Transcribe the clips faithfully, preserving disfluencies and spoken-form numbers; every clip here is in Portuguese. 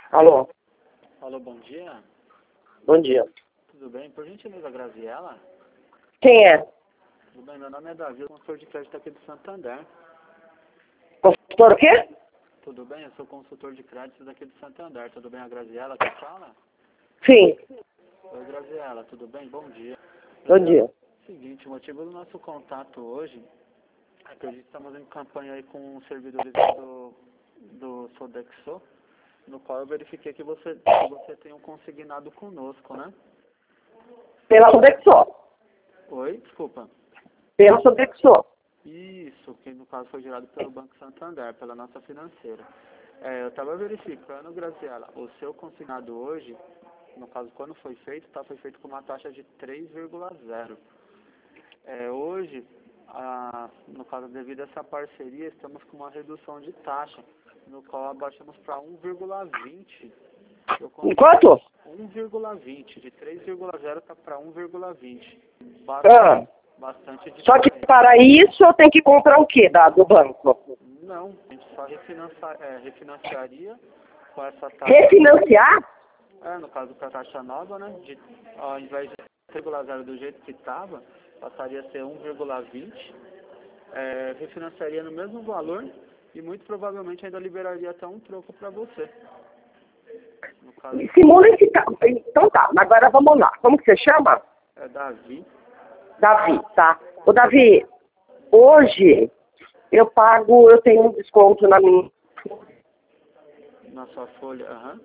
Alô? Alô, bom dia. Bom dia. Tudo bem? Por gentileza, Graziela? Quem é? Tudo bem, meu nome é Davi, eu sou consultor de crédito aqui do Santander. Consultor o quê? Tudo bem? Eu sou consultor de crédito daqui do Santander. Tudo bem, a Graziela que fala? Sim. Oi, Graziela, tudo bem? Bom dia. Bom dia. Seguinte, o motivo do nosso contato hoje é que a gente estamos em campanha aí com os servidores do, do Sodexo, no qual eu verifiquei que você, que você tem um consignado conosco, né? Pela Sodexo. Oi? Desculpa. Pela Sodexo. Isso, que no caso foi gerado pelo Banco Santander, pela nossa financeira. É, eu estava verificando, Graziela, o seu consignado hoje, no caso quando foi feito, tá, foi feito com uma taxa de três vírgula zero. É, hoje, a, no caso devido a essa parceria, estamos com uma redução de taxa, no qual abaixamos para um vírgula vinte. Quanto? um vírgula vinte, de três vírgula zero está para um vírgula vinte. Ah. Bastante diferente. Só que para isso eu tenho que comprar o quê da, do banco? Não, a gente só refinancia, é, refinanciaria com essa taxa. Refinanciar? É, no caso com a taxa nova, né? De, ao invés de três vírgula zero do jeito que estava, passaria a ser um vírgula vinte. É, refinanciaria no mesmo valor e muito provavelmente ainda liberaria até um troco para você. No caso, Simula esse carro. Então tá, agora vamos lá. Como que você chama? é Davi. Davi, tá. Ô Davi, hoje eu pago, eu tenho um desconto na minha. Na sua folha, aham.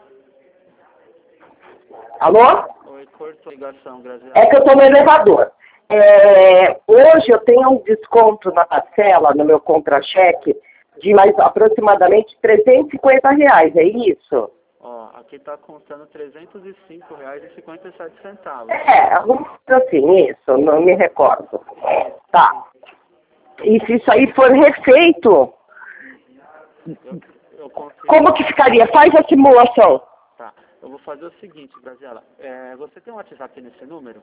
Alô? Oi, cortou a ligação, Graziela. É que eu tô no elevador. É, hoje eu tenho um desconto na parcela, no meu contra-cheque, de mais aproximadamente trezentos e cinquenta reais, é isso? Ó, aqui está contando trezentos e cinco reais e cinquenta e sete centavos. É, alguma coisa assim, isso, não me recordo. Tá. E se isso aí for refeito, Eu, eu consigo... como que ficaria? Faz a simulação. Tá, eu vou fazer o seguinte, Graziela. É, você tem um WhatsApp nesse número?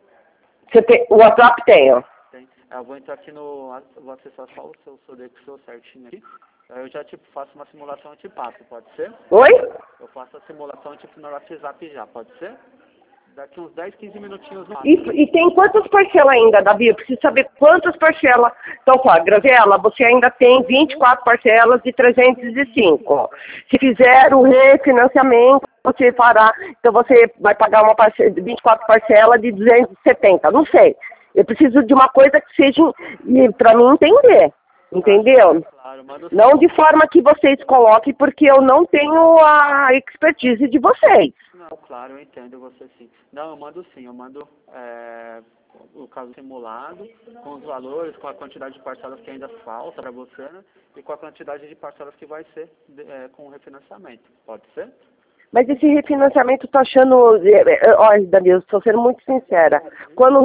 Você tem, o WhatsApp tenho. Tem. Eu vou entrar aqui no... Vou acessar só o seu Sodexo certinho aqui. Aí eu já tipo, faço uma simulação e te passo, pode ser? Oi? Eu faço a simulação tipo no WhatsApp já, pode ser? Daqui uns dez, quinze minutinhos no E, e tem quantas parcelas ainda, Davi? Eu preciso saber quantas parcelas. Então, tá, Graziela, você ainda tem vinte e quatro parcelas de trezentos e cinco. Se fizer o refinanciamento, você fará. Então, você vai pagar uma parcela, vinte e quatro parcelas de duzentos e setenta. Não sei. Eu preciso de uma coisa que seja para mim entender. Entendeu? Claro, manda Não de forma que vocês coloquem, porque eu não tenho a expertise de vocês. Não, claro, eu entendo você sim. Não, eu mando sim, eu mando é, o caso simulado, com os valores, com a quantidade de parcelas que ainda falta para você, né? E com a quantidade de parcelas que vai ser é, com o refinanciamento. Pode ser? Mas esse refinanciamento eu tô achando... Olha, Davi, eu estou sendo muito sincera. Quando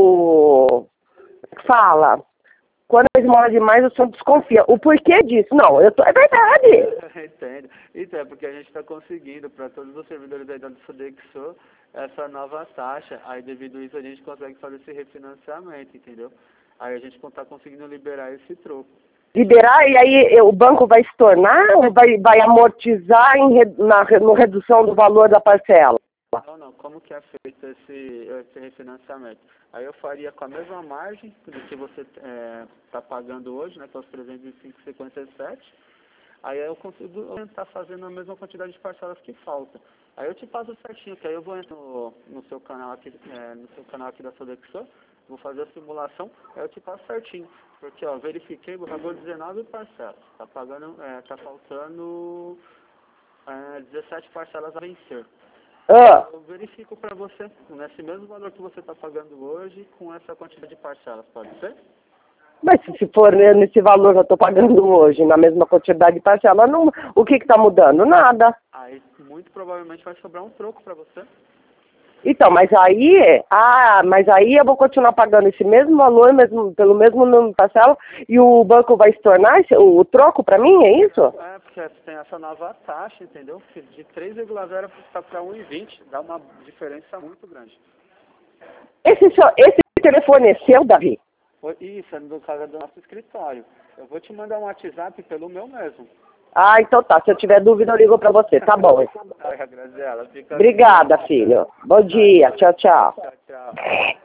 o... Fala... Quando eles moram demais, eu só desconfia. O porquê disso? Não, eu tô, é verdade. Entendo. Então, é porque a gente está conseguindo, para todos os servidores aí da Sodexo, essa nova taxa. Aí, devido a isso, a gente consegue fazer esse refinanciamento, entendeu? Aí a gente está conseguindo liberar esse troco. Liberar, e aí o banco vai se tornar ou vai, vai amortizar em, na no redução do valor da parcela? Não, não. Como que é feito esse, esse refinanciamento? Aí eu faria com a mesma margem do que você está é, pagando hoje, né, que é os trezentos e cinco vírgula cinquenta e sete. Aí eu consigo estar fazendo a mesma quantidade de parcelas que falta. Aí eu te passo certinho, que aí eu vou entrar no, no seu canal aqui, é, no seu canal aqui da Sodexo, vou fazer a simulação, aí eu te passo certinho. Porque, ó, verifiquei, pagou dezenove parcelas. Tá pagando, é, tá faltando é, dezessete parcelas a vencer. Ah. Eu verifico para você, nesse mesmo valor que você está pagando hoje, com essa quantidade de parcelas, pode ser? Mas se for nesse valor que eu estou pagando hoje, na mesma quantidade de parcela, não, o que está mudando? Nada. Aí, muito provavelmente, vai sobrar um troco para você. Então, mas aí, ah, mas aí eu vou continuar pagando esse mesmo valor, mesmo, pelo mesmo número de parcela, e o banco vai se tornar esse, o, o troco para mim, é isso? É, porque tem essa nova taxa, entendeu? De três vírgula zero está para um vírgula vinte, dá uma diferença muito grande. Esse, esse telefone é seu, Davi? Isso, é no caso do nosso escritório. Eu vou te mandar um WhatsApp pelo meu mesmo. Ah, então tá. Se eu tiver dúvida, eu ligo pra você. Tá bom. Graziela, fica... Obrigada, filho. Bom dia. Tchau, tchau. Tchau, tchau.